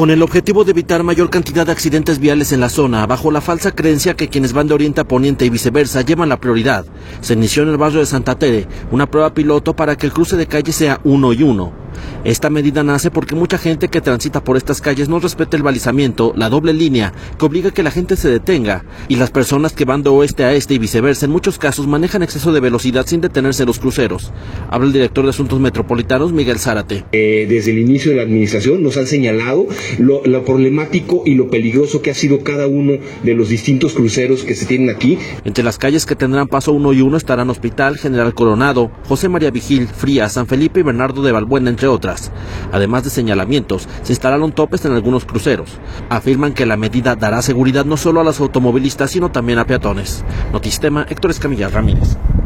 Con el objetivo de evitar mayor cantidad de accidentes viales en la zona, bajo la falsa creencia que quienes van de oriente a poniente y viceversa llevan la prioridad, se inició en el barrio de Santa Tere una prueba piloto para que el cruce de calles sea 1 y 1. Esta medida nace porque mucha gente que transita por estas calles no respeta el balizamiento, la doble línea, que obliga a que la gente se detenga, y las personas que van de oeste a este y viceversa en muchos casos manejan exceso de velocidad sin detenerse en los cruceros. Habla el director de Asuntos Metropolitanos, Miguel Zárate. Desde el inicio de la administración nos han señalado lo problemático y lo peligroso que ha sido cada uno de los distintos cruceros que se tienen aquí. Entre las calles que tendrán paso 1 y 1 estarán Hospital, General Coronado, José María Vigil, Frías, San Felipe y Bernardo de Balbuena, entre otras. Además de señalamientos, se instalaron topes en algunos cruceros. Afirman que la medida dará seguridad no solo a los automovilistas, sino también a peatones. Notistema, Héctor Escamilla Ramírez.